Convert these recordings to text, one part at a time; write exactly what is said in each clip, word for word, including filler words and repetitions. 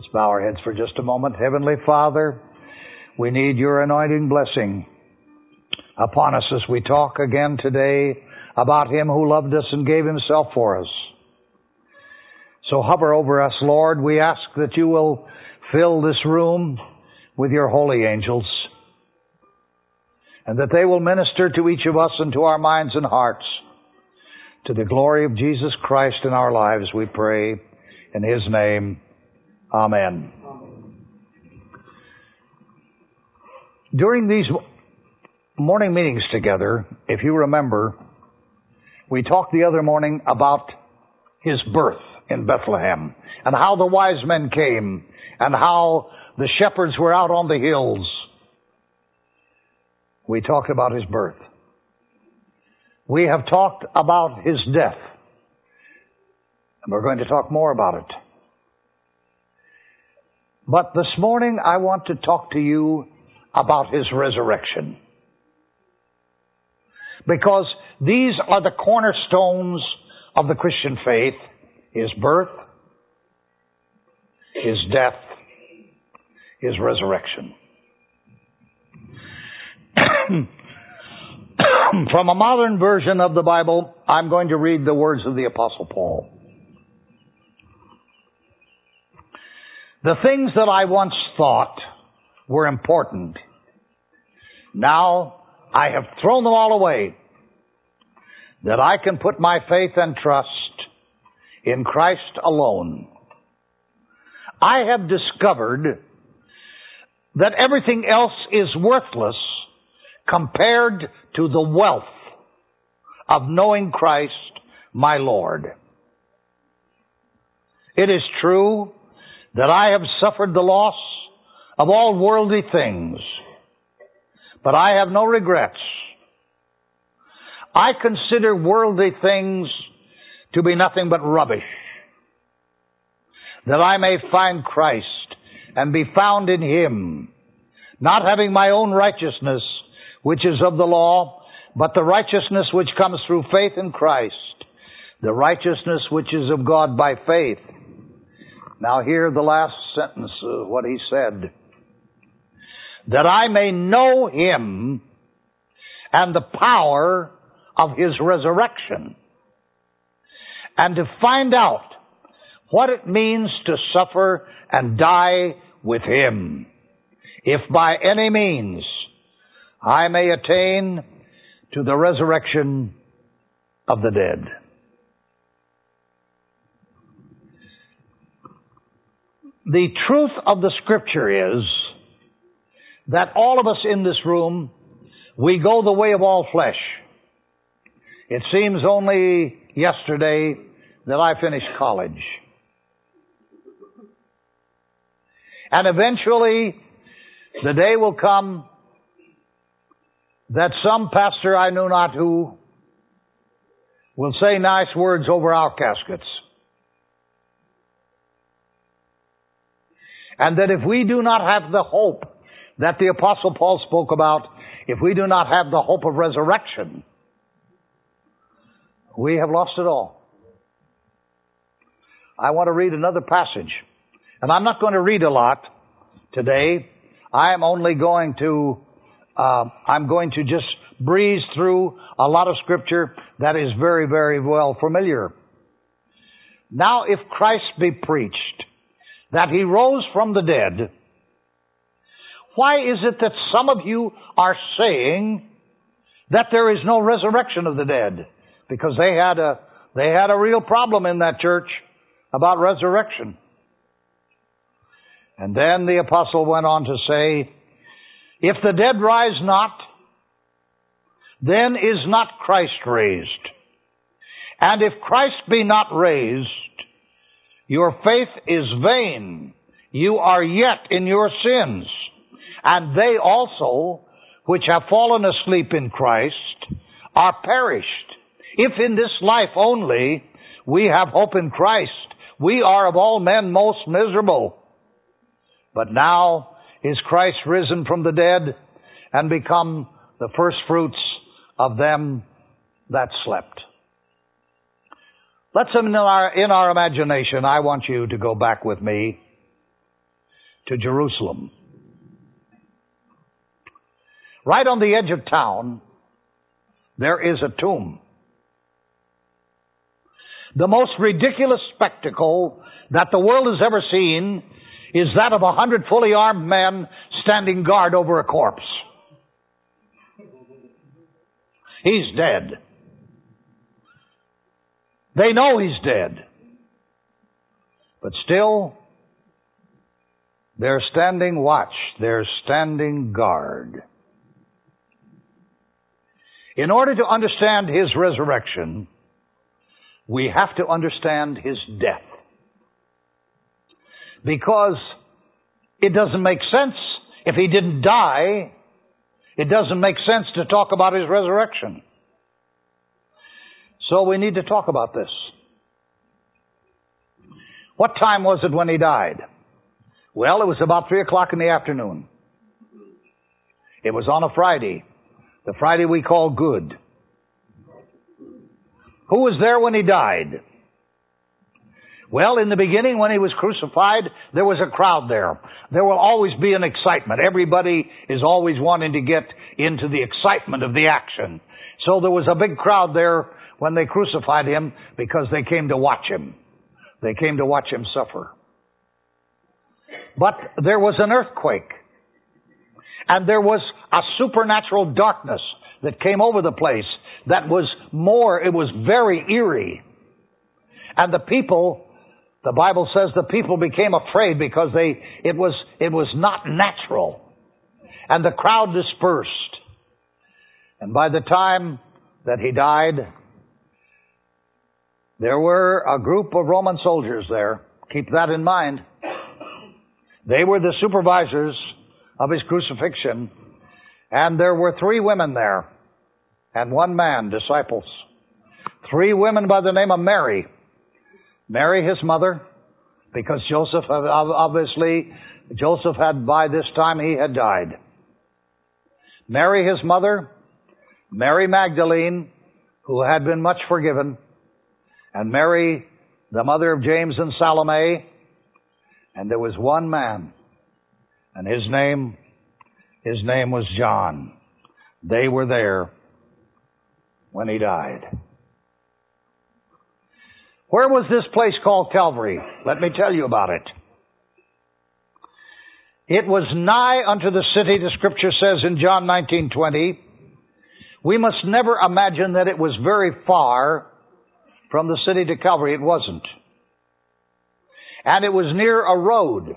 Let's bow our heads for just a moment. Heavenly Father, we need your anointing blessing upon us as we talk again today about Him who loved us and gave Himself for us. So hover over us, Lord. We ask that you will fill this room with your holy angels, and that they will minister to each of us and to our minds and hearts. To the glory of Jesus Christ in our lives, we pray in His name. Amen. Amen. During these morning meetings together, if you remember, we talked the other morning about His birth in Bethlehem, and how the wise men came, and how the shepherds were out on the hills. We talked about His birth. We have talked about His death, and we're going to talk more about it. But this morning I want to talk to you about His resurrection, because these are the cornerstones of the Christian faith: His birth, His death, His resurrection. From a modern version of the Bible, I'm going to read the words of the Apostle Paul. The things that I once thought were important, now I have thrown them all away, that I can put my faith and trust in Christ alone. I have discovered that everything else is worthless compared to the wealth of knowing Christ, my Lord. It is true that I have suffered the loss of all worldly things, but I have no regrets. I consider worldly things to be nothing but rubbish, that I may find Christ and be found in Him, not having my own righteousness, which is of the law, but the righteousness which comes through faith in Christ, the righteousness which is of God by faith. Now hear the last sentence of what he said: that I may know Him and the power of His resurrection, and to find out what it means to suffer and die with Him, if by any means I may attain to the resurrection of the dead. The truth of the Scripture is that all of us in this room, we go the way of all flesh. It seems only yesterday that I finished college. And eventually, the day will come that some pastor, I know not who, will say nice words over our caskets. And that if we do not have the hope that the Apostle Paul spoke about, if we do not have the hope of resurrection, we have lost it all. I want to read another passage. And I'm not going to read a lot today. I am only going to, uh, I'm going to just breeze through a lot of Scripture that is very, very well familiar. Now, if Christ be preached that He rose from the dead, why is it that some of you are saying that there is no resurrection of the dead? Because they had a, they had a real problem in that church about resurrection. And then the apostle went on to say, if the dead rise not, then is not Christ raised. And if Christ be not raised, your faith is vain. You are yet in your sins. And they also, which have fallen asleep in Christ, are perished. If in this life only we have hope in Christ, we are of all men most miserable. But now is Christ risen from the dead and become the first fruits of them that slept. Let's, in our, in our imagination, I want you to go back with me to Jerusalem. Right on the edge of town, there is a tomb. The most ridiculous spectacle that the world has ever seen is that of a hundred fully armed men standing guard over a corpse. He's dead. They know he's dead. But still, they're standing watch. They're standing guard. In order to understand his resurrection, we have to understand his death. Because it doesn't make sense if he didn't die. It doesn't make sense to talk about his resurrection. So we need to talk about this. What time was it when he died? Well, it was about three o'clock in the afternoon. It was on a Friday. The Friday we call Good. Who was there when he died? Well, in the beginning, when he was crucified, there was a crowd there. There will always be an excitement. Everybody is always wanting to get into the excitement of the action. So there was a big crowd there when they crucified him because they came to watch him. They came to watch him suffer. But there was an earthquake. And there was a supernatural darkness that came over the place that was more, it was very eerie. And the people, the Bible says the people became afraid because they, it was, it was not natural. And the crowd dispersed. And by the time that he died, there were a group of Roman soldiers there. Keep that in mind. They were the supervisors of his crucifixion. And there were three women there. And one man, disciples. Three women by the name of Mary. Mary, his mother, because Joseph, obviously, Joseph had, by this time, he had died. Mary, his mother, Mary Magdalene, who had been much forgiven, and Mary, the mother of James and Salome, and there was one man, and his name, his name was John. They were there when he died. Where was this place called Calvary? Let me tell you about it. It was nigh unto the city, the scripture says in John nineteen twenty. We must never imagine that it was very far from the city to Calvary. It wasn't. And it was near a road.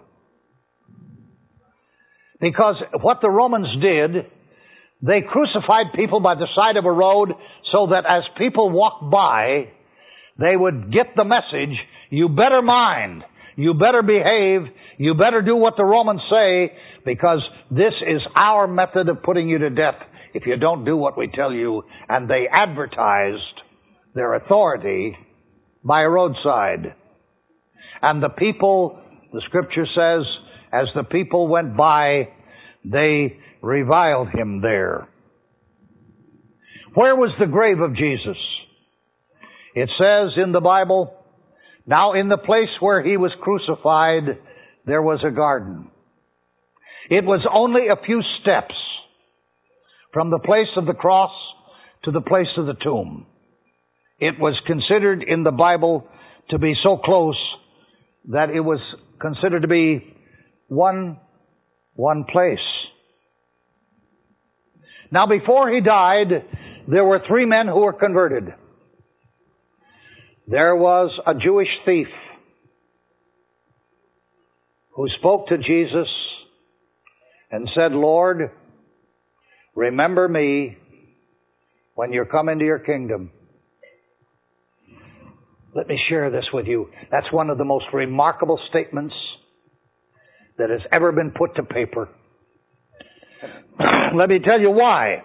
Because what the Romans did, they crucified people by the side of a road so that as people walked by, they would get the message, you better mind, you better behave, you better do what the Romans say, because this is our method of putting you to death if you don't do what we tell you. And they advertised their authority by a roadside. And the people, the scripture says, as the people went by, they reviled him there. Where was the grave of Jesus? It says in the Bible, now in the place where he was crucified, there was a garden. It was only a few steps from the place of the cross to the place of the tomb. It was considered in the Bible to be so close that it was considered to be one, one place. Now before he died, there were three men who were converted. There was a Jewish thief who spoke to Jesus and said, Lord, remember me when you come into your kingdom. Let me share this with you. That's one of the most remarkable statements that has ever been put to paper. Let me tell you why.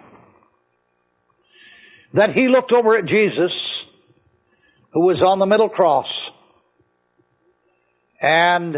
That he looked over at Jesus, who was on the middle cross, and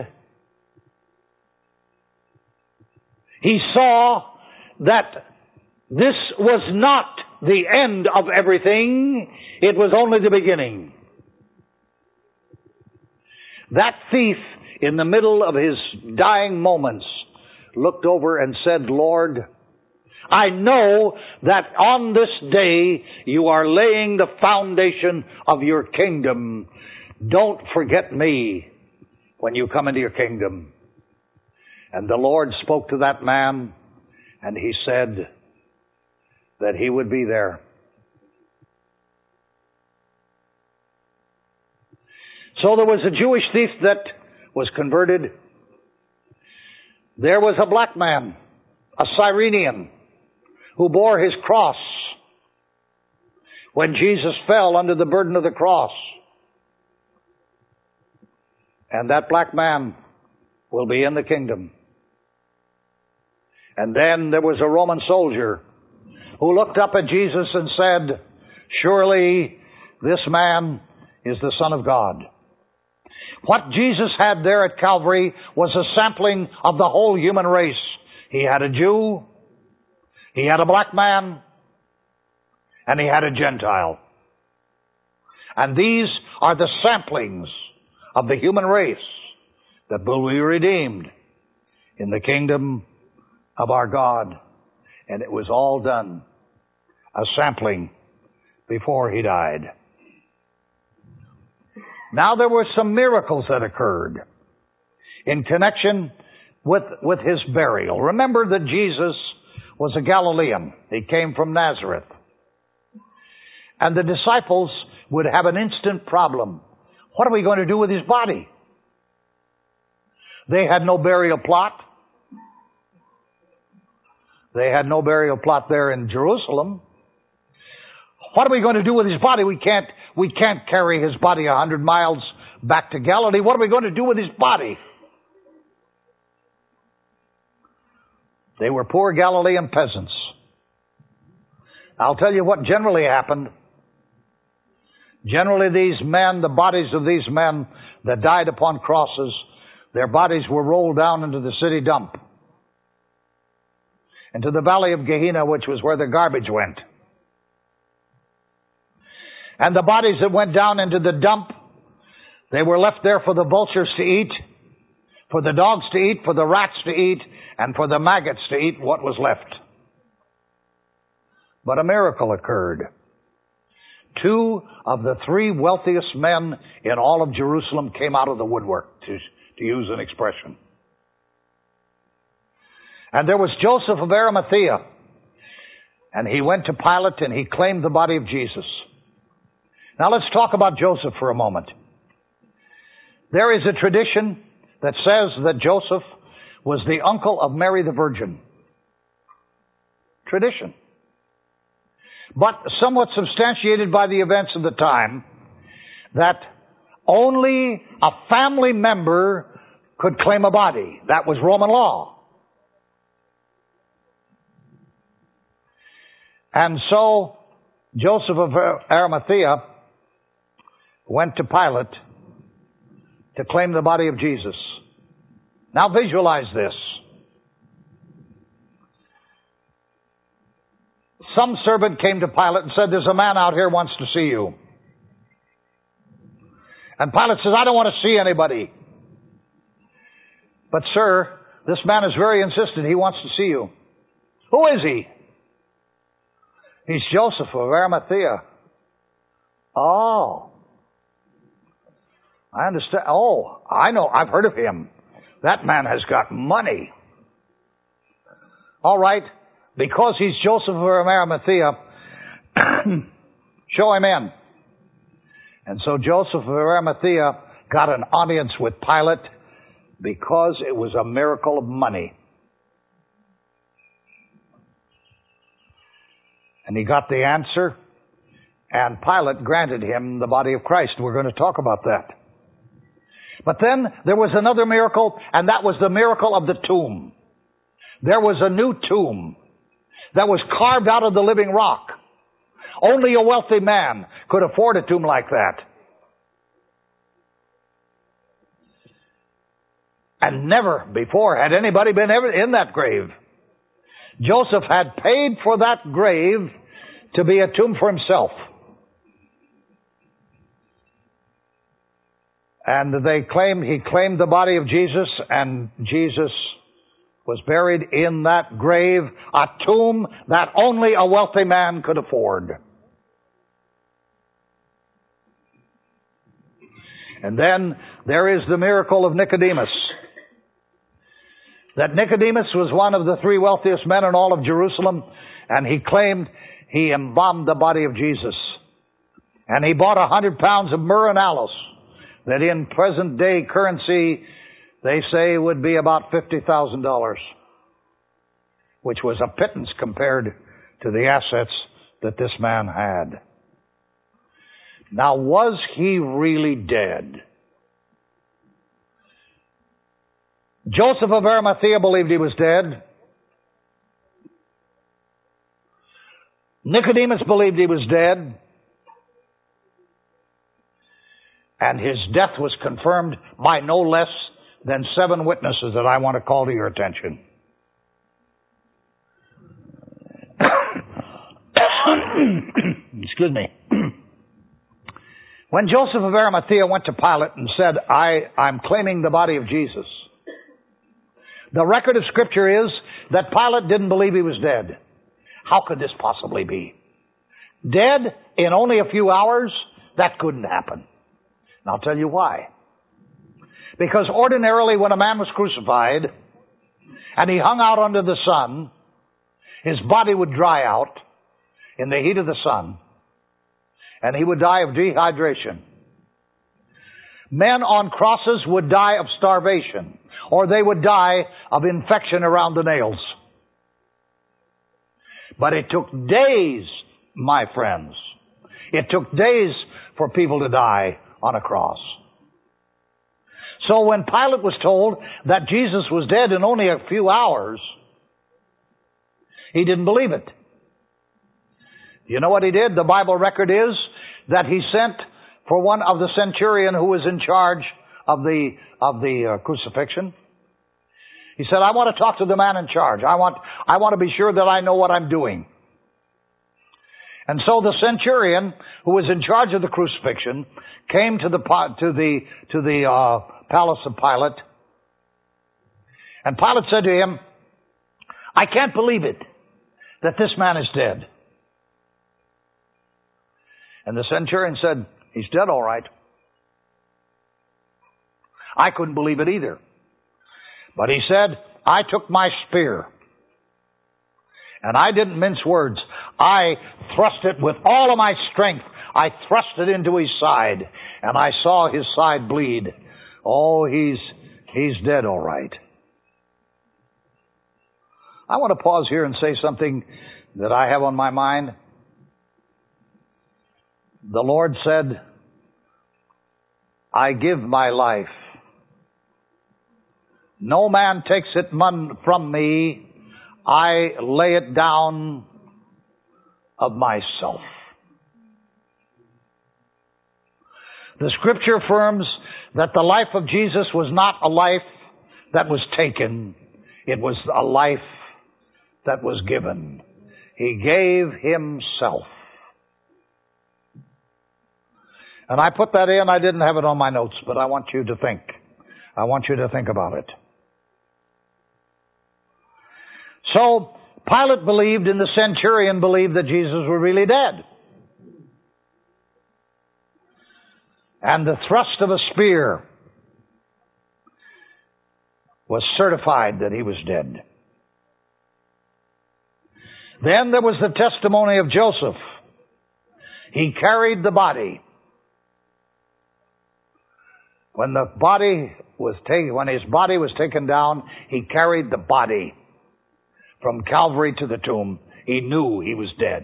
he saw that this was not the end of everything, it was only the beginning. That thief in the middle of his dying moments, looked over and said, Lord, I know that on this day you are laying the foundation of your kingdom. Don't forget me when you come into your kingdom. And the Lord spoke to that man, and he said that he would be there. So there was a Jewish thief that was converted. There was a black man, a Cyrenian, who bore his cross when Jesus fell under the burden of the cross. And that black man will be in the kingdom. And then there was a Roman soldier who looked up at Jesus and said, surely this man is the Son of God. What Jesus had there at Calvary was a sampling of the whole human race. He had a Jew, he had a black man, and he had a Gentile. And these are the samplings of the human race that will be redeemed in the kingdom of our God. And it was all done, a sampling, before he died. Now there were some miracles that occurred in connection with, with his burial. Remember that Jesus was a Galilean. He came from Nazareth. And the disciples would have an instant problem. What are we going to do with his body? They had no burial plot. They had no burial plot there in Jerusalem. What are we going to do with his body? We can't, we can't carry his body a hundred miles back to Galilee. What are we going to do with his body? They were poor Galilean peasants. I'll tell you what generally happened. Generally these men, the bodies of these men that died upon crosses, their bodies were rolled down into the city dump, into the valley of Gehenna, which was where the garbage went. And the bodies that went down into the dump, they were left there for the vultures to eat, for the dogs to eat, for the rats to eat, and for the maggots to eat what was left. But a miracle occurred. Two of the three wealthiest men in all of Jerusalem came out of the woodwork, to, to use an expression. And there was Joseph of Arimathea. And he went to Pilate and he claimed the body of Jesus. Now let's talk about Joseph for a moment. There is a tradition that says that Joseph was the uncle of Mary the Virgin. Tradition. But somewhat substantiated by the events of the time, that only a family member could claim a body. That was Roman law. And so Joseph of Arimathea went to Pilate to claim the body of Jesus. Now visualize this. Some servant came to Pilate and said, there's a man out here who wants to see you. And Pilate says, I don't want to see anybody. But sir, this man is very insistent. He wants to see you. Who is he? He's Joseph of Arimathea. Oh. I understand. Oh, I know. I've heard of him. That man has got money. All right. Because he's Joseph of Arimathea, show him in. And so Joseph of Arimathea got an audience with Pilate because it was a miracle of money. And he got the answer, and Pilate granted him the body of Christ. We're going to talk about that. But then there was another miracle, and that was the miracle of the tomb. There was a new tomb that was carved out of the living rock. Only a wealthy man could afford a tomb like that. And never before had anybody been ever in that grave. Joseph had paid for that grave to be a tomb for himself. And they claimed, he claimed the body of Jesus, and Jesus was buried in that grave, a tomb that only a wealthy man could afford. And then there is the miracle of Nicodemus. That Nicodemus was one of the three wealthiest men in all of Jerusalem, and he claimed he embalmed the body of Jesus. And he bought a hundred pounds of myrrh and aloes, that in present day currency, they say would be about fifty thousand dollars, which was a pittance compared to the assets that this man had. Now, was he really dead? Joseph of Arimathea believed he was dead. Nicodemus believed he was dead. And his death was confirmed by no less than seven witnesses that I want to call to your attention. Excuse me. When Joseph of Arimathea went to Pilate and said, I, I'm claiming the body of Jesus, the record of Scripture is that Pilate didn't believe he was dead. How could this possibly be? Dead in only a few hours? That couldn't happen. And I'll tell you why. Because ordinarily when a man was crucified and he hung out under the sun, his body would dry out in the heat of the sun and he would die of dehydration. Men on crosses would die of starvation, or they would die of infection around the nails. But it took days, my friends. It took days for people to die on a cross. So when Pilate was told that Jesus was dead in only a few hours, he didn't believe it. You know what he did? The Bible record is that he sent for one of the centurion who was in charge of the of the uh, crucifixion. He said, I want to talk to the man in charge. I want I want to be sure that I know what I'm doing. And so the centurion who was in charge of the crucifixion came to the to the to the uh, palace of Pilate. And Pilate said to him, I can't believe it that this man is dead. And the centurion said, he's dead all right. I couldn't believe it either. But he said, I took my spear. And I didn't mince words. I thrust it with all of my strength. I thrust it into his side. And I saw his side bleed. Oh, he's, he's dead all right. I want to pause here and say something that I have on my mind. The Lord said, I give my life. No man takes it from me. I lay it down of myself. The Scripture affirms that the life of Jesus was not a life that was taken. It was a life that was given. He gave himself. And I put that in. I didn't have it on my notes, but I want you to think. I want you to think about it. So, Pilate believed and the centurion believed that Jesus was really dead. And the thrust of a spear was certified that he was dead. Then there was the testimony of Joseph. He carried the body. When the body was taken, when his body was taken down, he carried the body from Calvary to the tomb. He knew he was dead.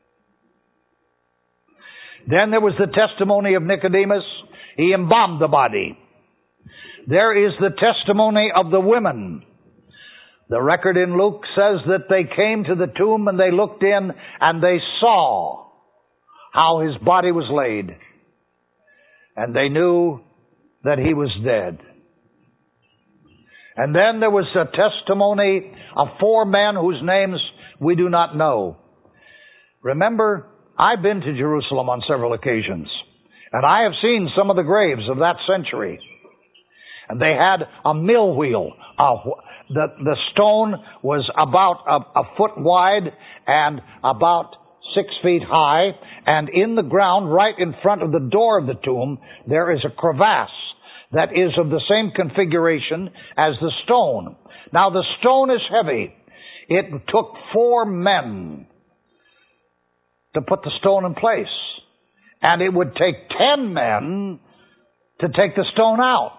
Then there was the testimony of Nicodemus. He embalmed the body. There is the testimony of the women. The record in Luke says that they came to the tomb and they looked in and they saw how his body was laid. And they knew that he was dead. And then there was a testimony of four men whose names we do not know. Remember, I've been to Jerusalem on several occasions. And I have seen some of the graves of that century. And they had a mill wheel. Uh, the, the stone was about a, a foot wide and about six feet high. And in the ground, right in front of the door of the tomb, there is a crevasse that is of the same configuration as the stone. Now the stone is heavy. It took four men to put the stone in place. And it would take ten men to take the stone out.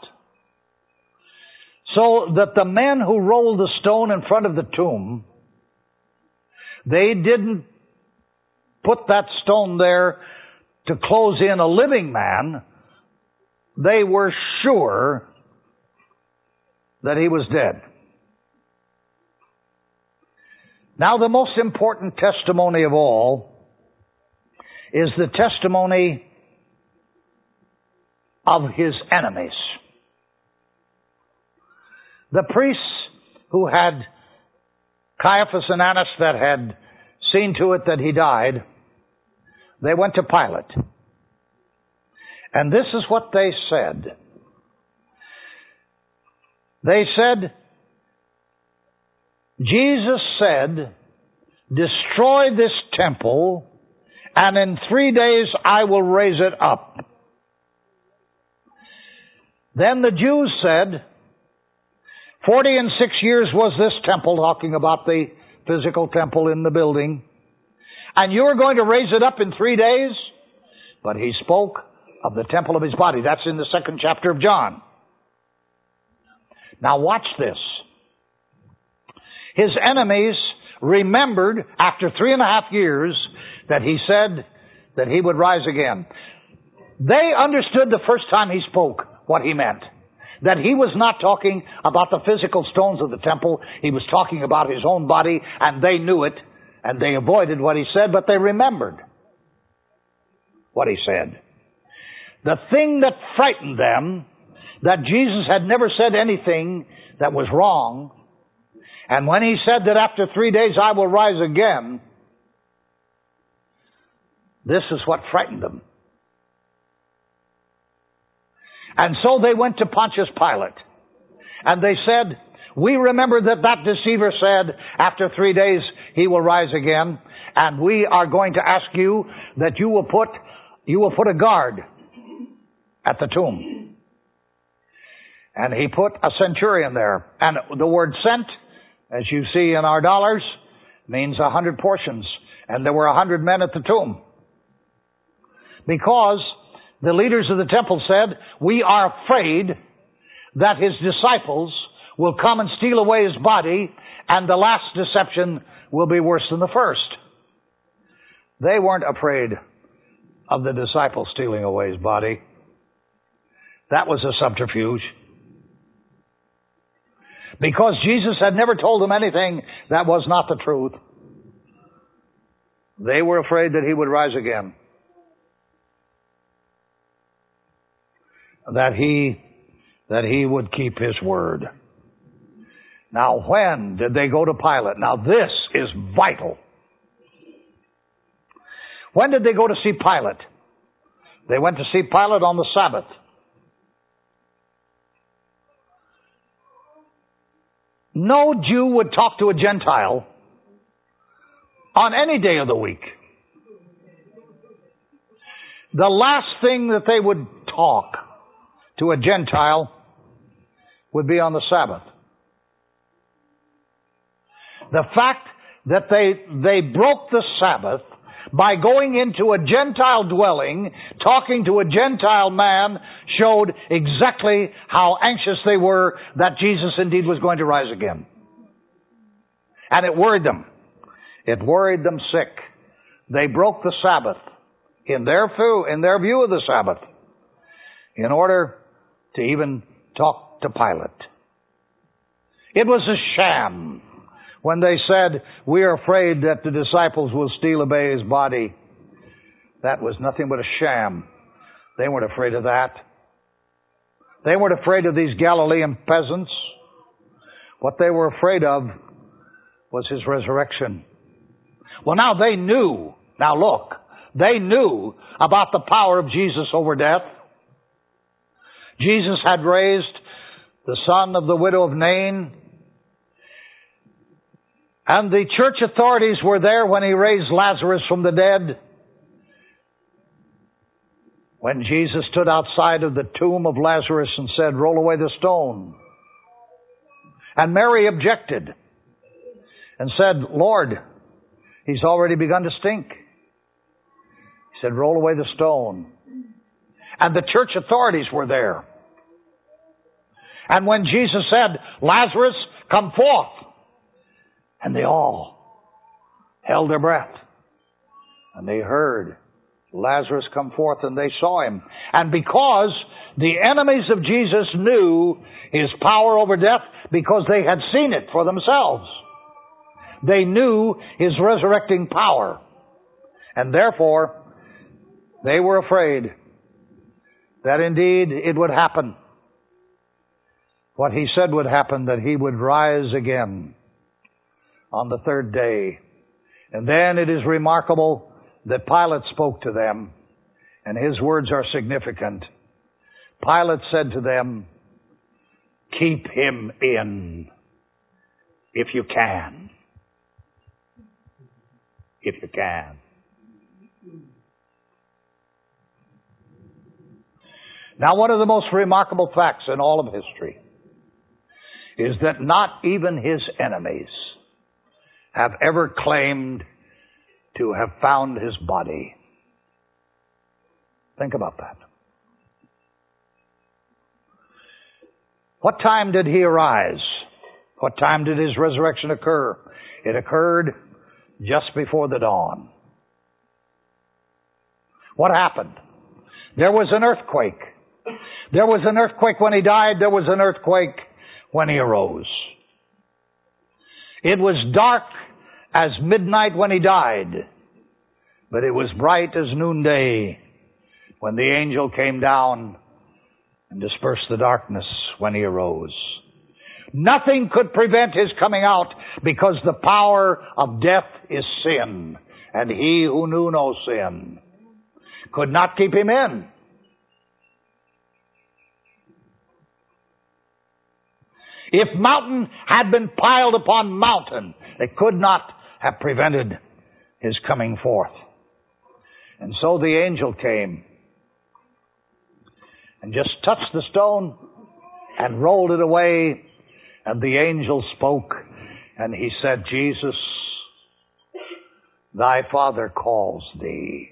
So that the men who rolled the stone in front of the tomb, they didn't put that stone there to close in a living man. They were sure that he was dead. Now, the most important testimony of all is the testimony of his enemies. The priests who had Caiaphas and Annas that had seen to it that he died, they went to Pilate. And this is what they said. They said, Jesus said, destroy this temple, and in three days I will raise it up. Then the Jews said, forty and six years was this temple, talking about the physical temple in the building, and you are going to raise it up in three days? But he spoke of the temple of his body. That's in the second chapter of John. Now watch this. His enemies remembered after three and a half years that he said that he would rise again. They understood the first time he spoke what he meant. That he was not talking about the physical stones of the temple. He was talking about his own body, and they knew it, and they avoided what he said, but they remembered what he said. The thing that frightened them, that Jesus had never said anything that was wrong, and when he said that after three days I will rise again, this is what frightened them. And so they went to Pontius Pilate. And they said, we remember that that deceiver said, after three days he will rise again. And we are going to ask you that you will put, you will put a guard at the tomb. And he put a centurion there. And the word cent, as you see in our dollars, means a hundred portions. And there were a hundred men at the tomb. Because the leaders of the temple said, we are afraid that his disciples will come and steal away his body, and the last deception will be worse than the first. They weren't afraid of the disciples stealing away his body. That was a subterfuge. Because Jesus had never told them anything that was not the truth. They were afraid that he would rise again. That he, that he would keep his word. Now, when did they go to Pilate? Now, this is vital. When did they go to see Pilate? They went to see Pilate on the Sabbath. No Jew would talk to a Gentile on any day of the week. The last thing that they would talk to a Gentile would be on the Sabbath. The fact that they, they broke the Sabbath by going into a Gentile dwelling, talking to a Gentile man, showed exactly how anxious they were that Jesus indeed was going to rise again. And it worried them. It worried them sick. They broke the Sabbath in their view, in their view of the Sabbath in order to even talk to Pilate. It was a sham when they said, we are afraid that the disciples will steal away his body. That was nothing but a sham. They weren't afraid of that. They weren't afraid of these Galilean peasants. What they were afraid of was his resurrection. Well, now they knew. Now look, They knew about the power of Jesus over death. Jesus had raised the son of the widow of Nain. And the church authorities were there when he raised Lazarus from the dead. When Jesus stood outside of the tomb of Lazarus and said, "Roll away the stone." And Mary objected and said, "Lord, he's already begun to stink." He said, "Roll away the stone." And the church authorities were there. And when Jesus said, "Lazarus, come forth," and they all held their breath. And they heard Lazarus come forth, and they saw him. And because the enemies of Jesus knew his power over death, because they had seen it for themselves, they knew his resurrecting power. And therefore, they were afraid that indeed it would happen. What he said would happen, that he would rise again on the third day. And then it is remarkable that Pilate spoke to them, and his words are significant. Pilate said to them, "Keep him in, if you can. If you can." Now, one of the most remarkable facts in all of history is that not even his enemies have ever claimed to have found his body. Think about that. What time did he arise? What time did his resurrection occur? It occurred just before the dawn. What happened? There was an earthquake. There was an earthquake when he died. There was an earthquake when he arose. It was dark as midnight when he died, but it was bright as noonday when the angel came down and dispersed the darkness when he arose. Nothing could prevent his coming out, because the power of death is sin, and he who knew no sin could not keep him in. If mountain had been piled upon mountain, it could not have prevented his coming forth. And so the angel came and just touched the stone and rolled it away. And the angel spoke, and he said, "Jesus, thy Father calls thee."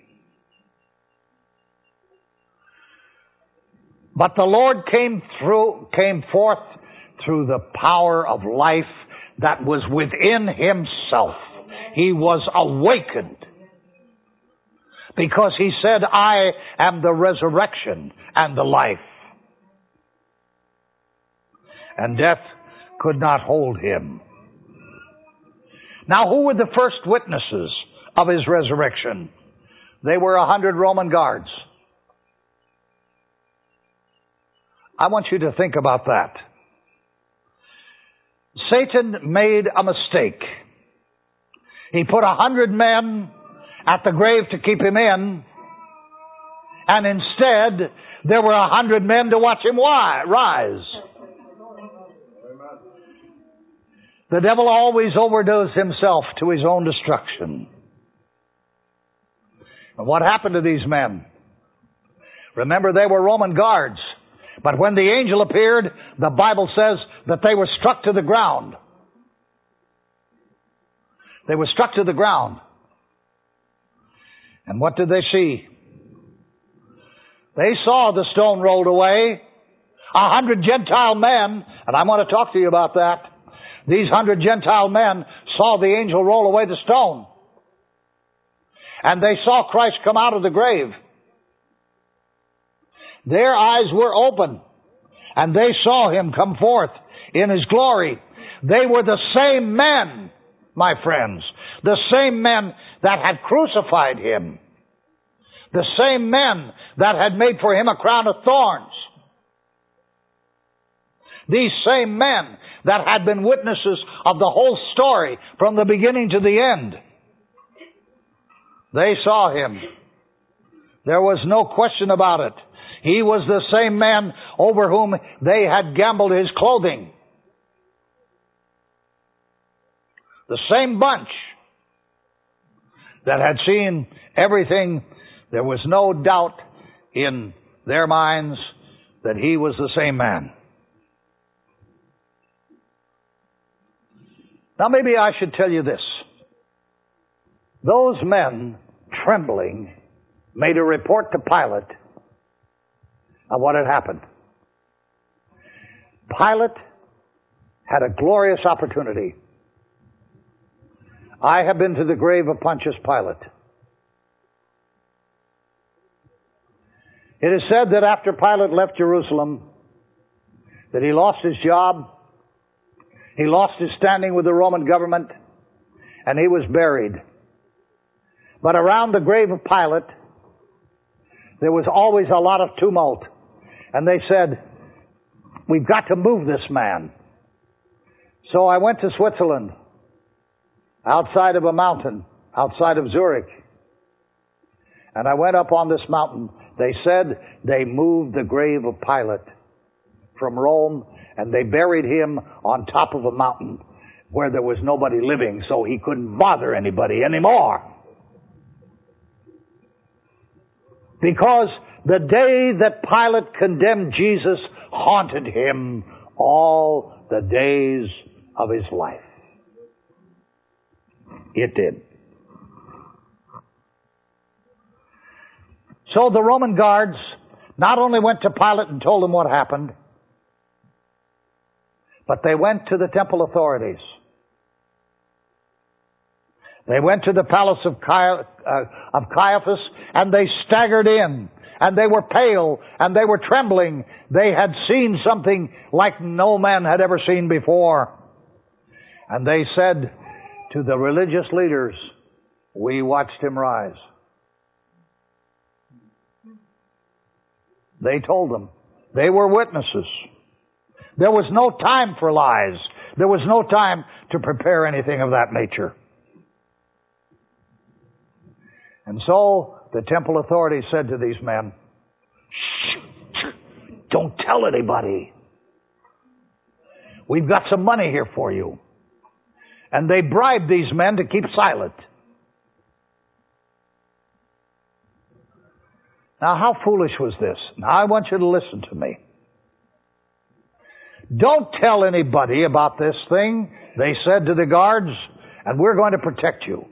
But the Lord came through, came forth through the power of life that was within himself. He was awakened, because he said, "I am the resurrection and the life." And death could not hold him. Now, who were the first witnesses of his resurrection? They were a hundred Roman guards. I want you to think about that. Satan made a mistake. He put a hundred men at the grave to keep him in, and instead there were a hundred men to watch him rise. The devil always overdoes himself to his own destruction. And what happened to these men? Remember, they were Roman guards. But when the angel appeared, the Bible says that they were struck to the ground. They were struck to the ground. And what did they see? They saw the stone rolled away. A hundred Gentile men, and I want to talk to you about that. These hundred Gentile men saw the angel roll away the stone. And they saw Christ come out of the grave. Their eyes were open, and they saw him come forth in his glory. They were the same men, my friends, the same men that had crucified him, the same men that had made for him a crown of thorns, these same men that had been witnesses of the whole story from the beginning to the end. They saw him There was no question about it. He was the same man over whom they had gambled his clothing. The same bunch that had seen everything. There was no doubt in their minds that he was the same man. Now maybe I should tell you this. Those men, trembling, made a report to Pilate of what had happened. Pilate had a glorious opportunity. I have been to the grave of Pontius Pilate. It is said that after Pilate left Jerusalem, that he lost his job, he lost his standing with the Roman government, and he was buried. But around the grave of Pilate, there was always a lot of tumult. And they said, we've got to move this man. So I went to Switzerland, outside of a mountain, outside of Zurich. And I went up on this mountain. They said they moved the grave of Pilate from Rome, and they buried him on top of a mountain where there was nobody living, so he couldn't bother anybody anymore. Because the day that Pilate condemned Jesus haunted him all the days of his life. It did. So the Roman guards not only went to Pilate and told him what happened, but they went to the temple authorities. They went to the palace of Caiaphas, and they staggered in, and they were pale, and they were trembling. They had seen something like no man had ever seen before. And they said to the religious leaders, we watched him rise. They told them. They were witnesses. There was no time for lies. There was no time to prepare anything of that nature. And so the temple authorities said to these men, shh, don't tell anybody. We've got some money here for you. And they bribed these men to keep silent. Now, how foolish was this? Now, I want you to listen to me. Don't tell anybody about this thing, they said to the guards, and we're going to protect you.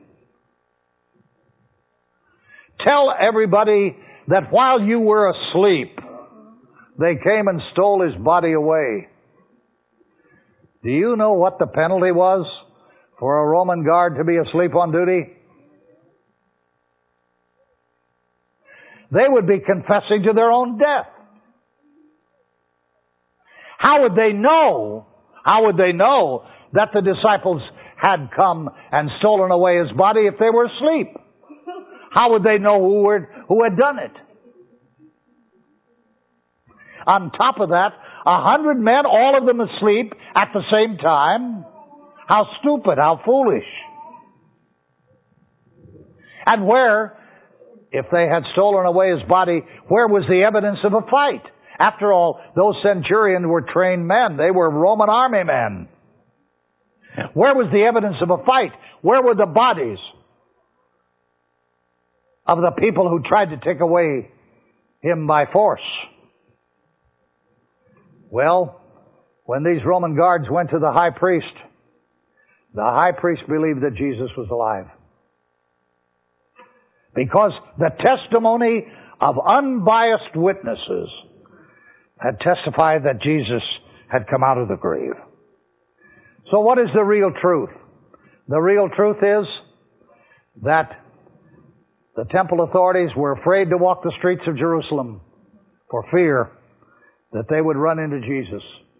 Tell everybody that while you were asleep, they came and stole his body away. Do you know what the penalty was for a Roman guard to be asleep on duty? They would be confessing to their own death. How would they know, how would they know that the disciples had come and stolen away his body if they were asleep? How would they know who were, who had done it? On top of that, a hundred men, all of them asleep at the same time. How stupid, how foolish. And where, if they had stolen away his body, where was the evidence of a fight? After all, those centurions were trained men. They were Roman army men. Where was the evidence of a fight? Where were the bodies of the people who tried to take away him by force? Well, when these Roman guards went to the high priest, the high priest believed that Jesus was alive. Because the testimony of unbiased witnesses had testified that Jesus had come out of the grave. So what is the real truth? The real truth is that the temple authorities were afraid to walk the streets of Jerusalem for fear that they would run into Jesus.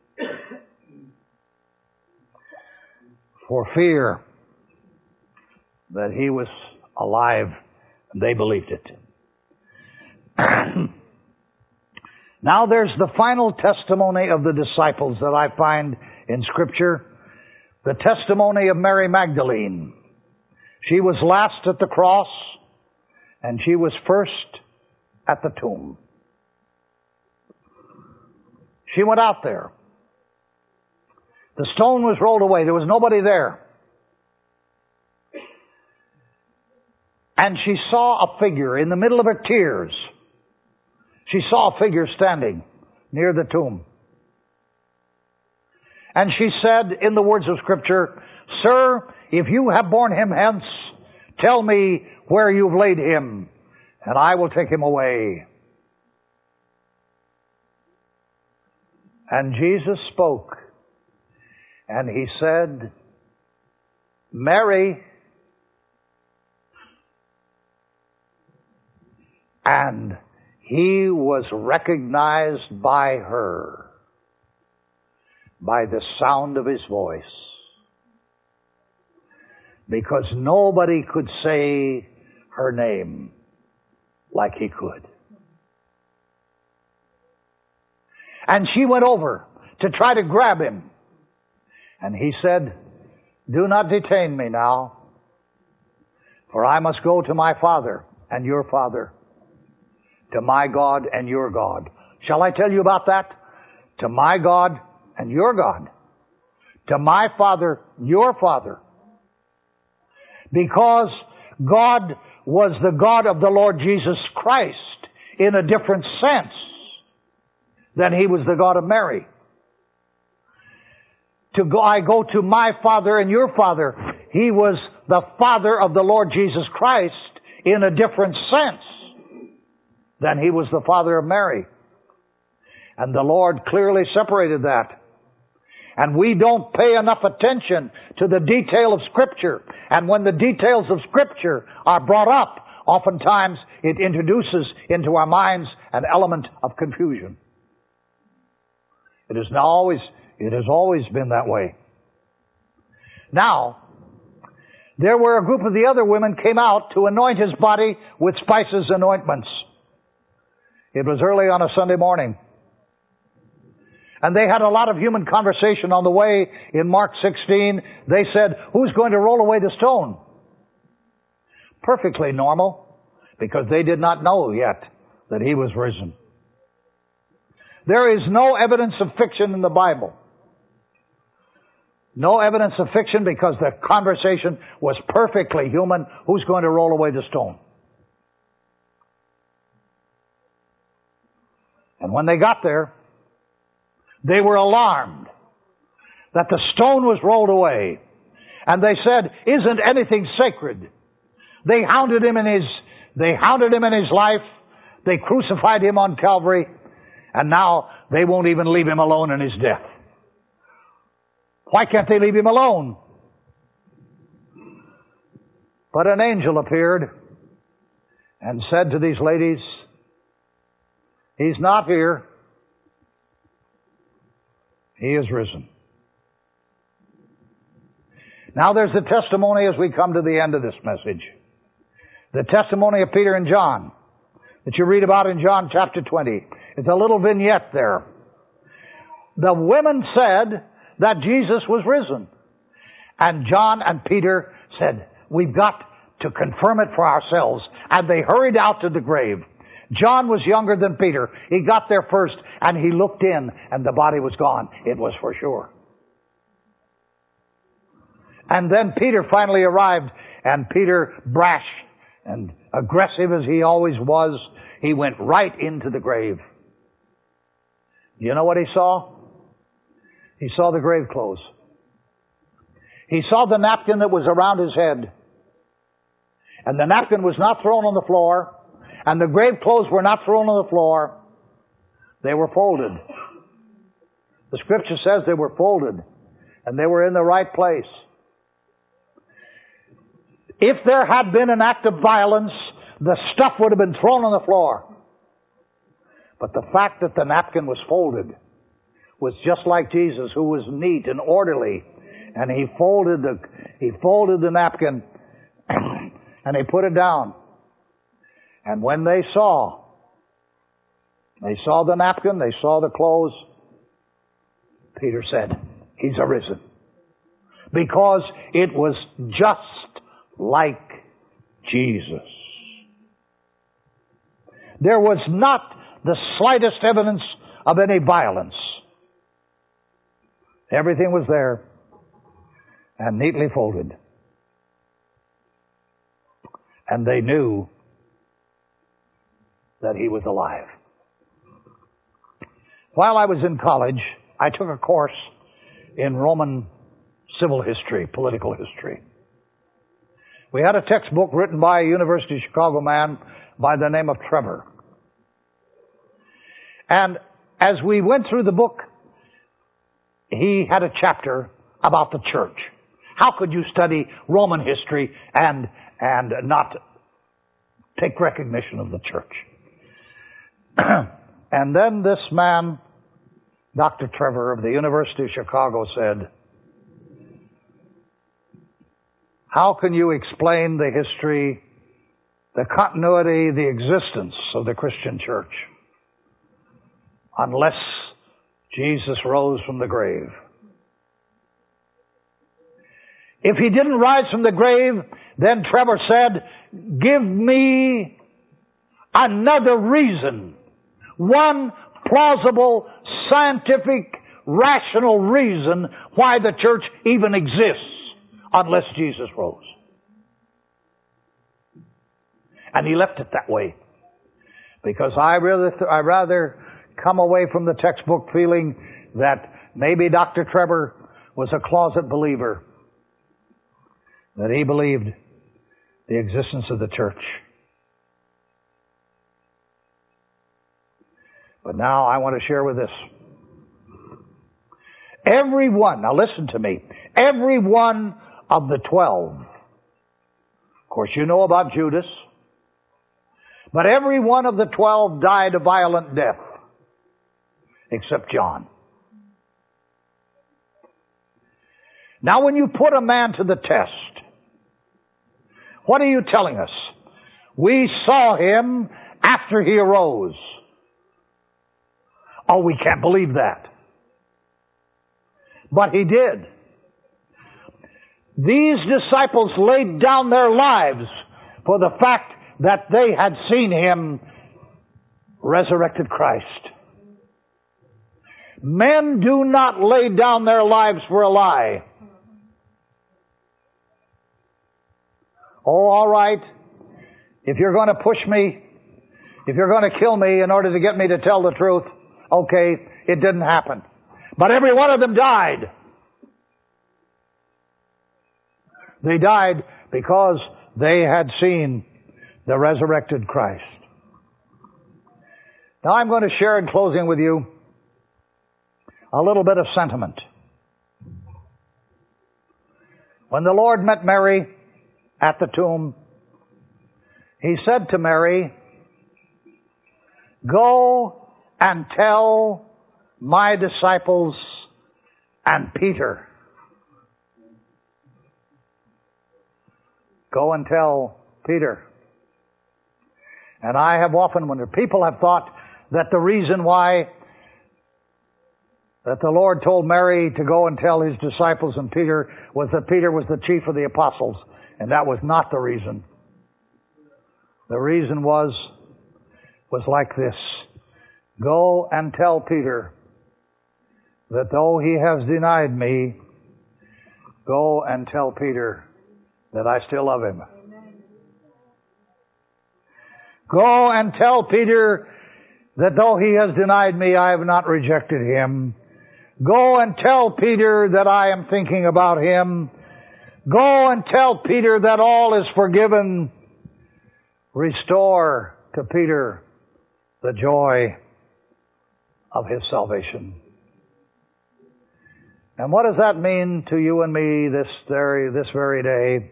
For fear that he was alive, and they believed it. Now there's the final testimony of the disciples that I find in Scripture. The testimony of Mary Magdalene. She was last at the cross, and she was first at the tomb. She went out there. The stone was rolled away. There was nobody there. And she saw a figure in the middle of her tears. She saw a figure standing near the tomb. And she said in the words of Scripture, "Sir, if you have borne him hence, tell me where you've laid him, and I will take him away." And Jesus spoke, and he said, "Mary." And he was recognized by her by the sound of his voice, because nobody could say her name like he could. And she went over to try to grab him. And he said, "Do not detain me now, for I must go to my Father and your Father, to my God and your God." Shall I tell you about that? To my God and your God. To my Father, your Father. Because God was the God of the Lord Jesus Christ in a different sense than he was the God of Mary. To go, I go to my Father and your Father. He was the Father of the Lord Jesus Christ in a different sense than he was the Father of Mary. And the Lord clearly separated that. And we don't pay enough attention to the detail of Scripture. And when the details of Scripture are brought up, oftentimes it introduces into our minds an element of confusion. It is now always, it has always been that way. Now, there were a group of the other women came out to anoint his body with spices and ointments. It was early on a Sunday morning. And they had a lot of human conversation on the way. In Mark sixteen, they said, "Who's going to roll away the stone?" Perfectly normal, because they did not know yet that he was risen. There is no evidence of fiction in the Bible. No evidence of fiction, because the conversation was perfectly human. Who's going to roll away the stone? And when they got there, they were alarmed that the stone was rolled away. And they said, "Isn't anything sacred?" They hounded him in his, they hounded him in his life. They crucified him on Calvary. And now they won't even leave him alone in his death. Why can't they leave him alone? But an angel appeared and said to these ladies, "He's not here. He is risen." Now there's the testimony as we come to the end of this message. The testimony of Peter and John that you read about in John chapter twenty. It's a little vignette there. The women said that Jesus was risen. And John and Peter said, "We've got to confirm it for ourselves." And they hurried out to the grave. John was younger than Peter. He got there first and he looked in and the body was gone. It was for sure. And then Peter finally arrived, and Peter, brash and aggressive as he always was, he went right into the grave. You know what he saw? He saw the grave clothes. He saw the napkin that was around his head. And the napkin was not thrown on the floor. And the grave clothes were not thrown on the floor. They were folded. The Scripture says they were folded. And they were in the right place. If there had been an act of violence, the stuff would have been thrown on the floor. But the fact that the napkin was folded was just like Jesus, who was neat and orderly. And he folded the, he folded the napkin and he put it down. And when they saw, they saw the napkin, they saw the clothes, Peter said, "He's arisen." Because it was just like Jesus. there was not the slightest evidence of any violence. Everything was there and neatly folded. And they knew that he was alive. While I was in college, I took a course in Roman civil history, political history. We had a textbook written by a University of Chicago man by the name of Trevor. And as we went through the book, he had a chapter about the church. How could you study Roman history and, and not take recognition of the church? And then this man, Doctor Trevor of the University of Chicago, said, how can you explain the history, the continuity, the existence of the Christian church unless Jesus rose from the grave? If he didn't rise from the grave, then Trevor said, give me another reason, one plausible, scientific, rational reason why the church even exists unless Jesus rose. And he left it that way. Because I rather, I rather come away from the textbook feeling that maybe Doctor Trevor was a closet believer, that he believed the existence of the church. But now I want to share with this. Every one, now listen to me, every one of the twelve, of course you know about Judas, but every one of the twelve died a violent death, except John. Now when you put a man to the test, what are you telling us? We saw him after he arose. Oh, we can't believe that. But he did. These disciples laid down their lives for the fact that they had seen him, resurrected Christ. Men do not lay down their lives for a lie. Oh, all right. If you're going to push me, if you're going to kill me in order to get me to tell the truth, okay, it didn't happen. But every one of them died. They died because they had seen the resurrected Christ. Now I'm going to share in closing with you a little bit of sentiment. When the Lord met Mary at the tomb, he said to Mary, go and tell my disciples and Peter. Go and tell Peter. And I have often wondered, people have thought that the reason why that the Lord told Mary to go and tell his disciples and Peter was that Peter was the chief of the apostles. And that was not the reason. The reason was, was like this. Go and tell Peter that though he has denied me, go and tell Peter that I still love him. Go and tell Peter that though he has denied me, I have not rejected him. Go and tell Peter that I am thinking about him. Go and tell Peter that all is forgiven. Restore to Peter the joy of his salvation. And what does that mean to you and me this very, this very day?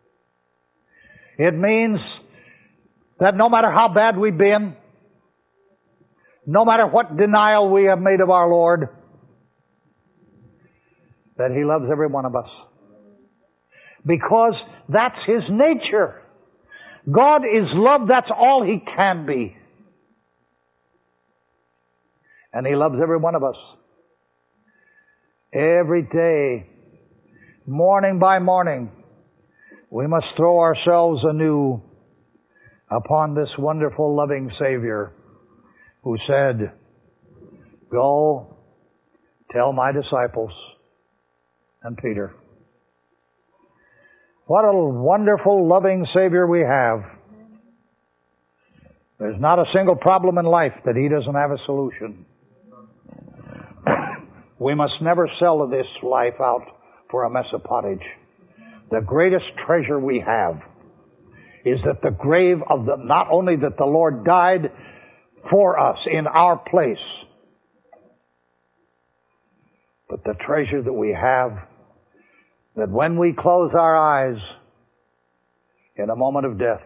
It means that no matter how bad we've been, no matter what denial we have made of our Lord, that he loves every one of us. Because that's his nature. God is love, that's all he can be. And he loves every one of us. Every day, morning by morning, we must throw ourselves anew upon this wonderful, loving Savior who said, "Go, tell my disciples," and Peter. What a wonderful, loving Savior we have. There's not a single problem in life that He doesn't have a solution. We must never sell this life out for a mess of pottage. The greatest treasure we have is that the grave of the, not only that the Lord died for us in our place, but the treasure that we have, that when we close our eyes in a moment of death,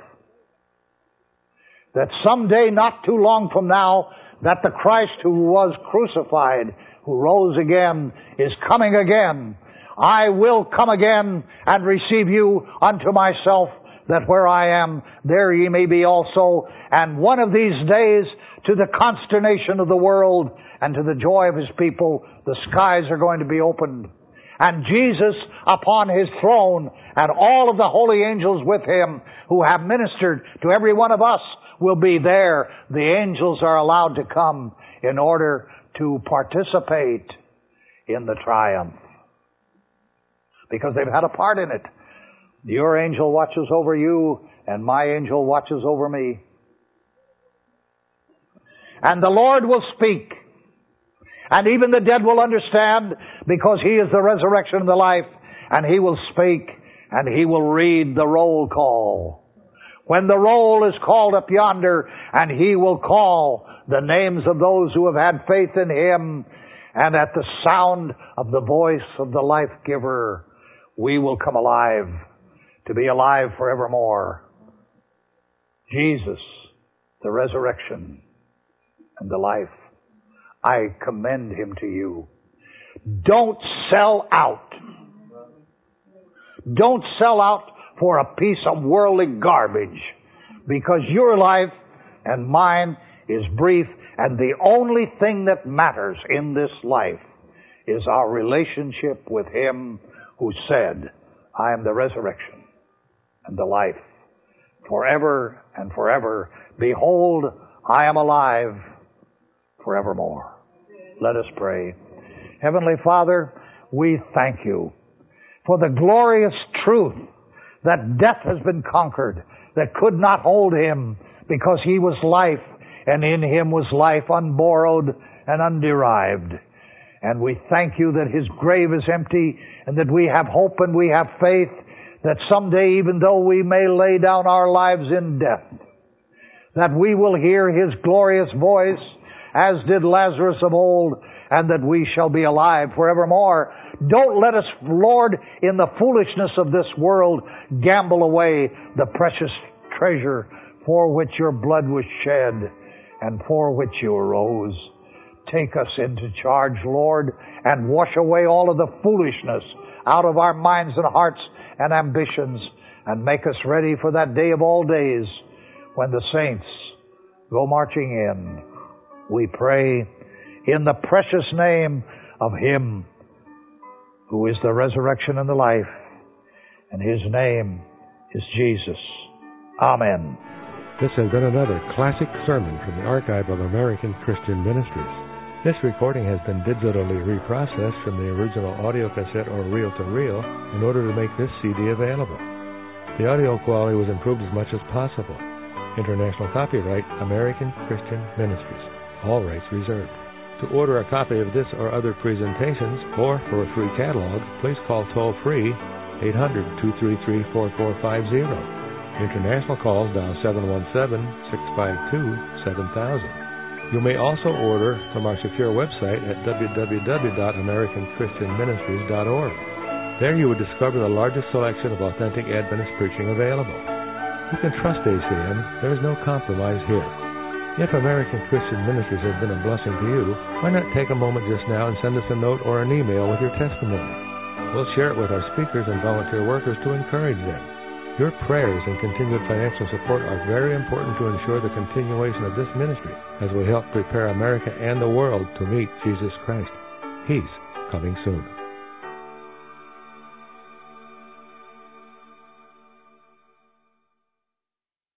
that someday, not too long from now, that the Christ who was crucified, who rose again, is coming again. I will come again and receive you unto myself, that where I am, there ye may be also. And one of these days, to the consternation of the world and to the joy of His people, the skies are going to be opened. And Jesus upon His throne and all of the holy angels with Him who have ministered to every one of us will be there. The angels are allowed to come in order to participate in the triumph, because they've had a part in it. Your angel watches over you, and my angel watches over me. And the Lord will speak, and even the dead will understand, because He is the resurrection and the life, and He will speak, and He will read the roll call. When the roll is called up yonder, and He will call the names of those who have had faith in Him, and at the sound of the voice of the life giver, we will come alive, to be alive forevermore. Jesus, the resurrection and the life, I commend Him to you. Don't sell out. Don't sell out for a piece of worldly garbage, because your life and mine is brief, and the only thing that matters in this life is our relationship with Him who said, "I am the resurrection and the life. Forever and forever, behold, I am alive forevermore." Let us pray. Heavenly Father, we thank You for the glorious truth that death has been conquered, that could not hold Him, because He was life, and in Him was life unborrowed and underived. And we thank You that His grave is empty, and that we have hope and we have faith, that someday, even though we may lay down our lives in death, that we will hear His glorious voice, as did Lazarus of old, and that we shall be alive forevermore. Don't let us, Lord, in the foolishness of this world, gamble away the precious treasure for which Your blood was shed and for which You arose. Take us into charge, Lord, and wash away all of the foolishness out of our minds and hearts and ambitions, and make us ready for that day of all days when the saints go marching in. We pray in the precious name of Him who is the resurrection and the life, and His name is Jesus. Amen. This has been another classic sermon from the archive of American Christian Ministries. This recording has been digitally reprocessed from the original audio cassette or reel-to-reel in order to make this C D available. The audio quality was improved as much as possible. International copyright, American Christian Ministries. All rights reserved. To order a copy of this or other presentations, or for a free catalog, please call toll-free eight hundred, two three three, four four five zero. International calls dial seven one seven, six five two, seven thousand. You may also order from our secure website at w w w dot american christian ministries dot org. There you would discover the largest selection of authentic Adventist preaching available. You can trust A C M. There is no compromise here. If American Christian Ministries has been a blessing to you, why not take a moment just now and send us a note or an email with your testimony? We'll share it with our speakers and volunteer workers to encourage them. Your prayers and continued financial support are very important to ensure the continuation of this ministry as we help prepare America and the world to meet Jesus Christ. He's coming soon.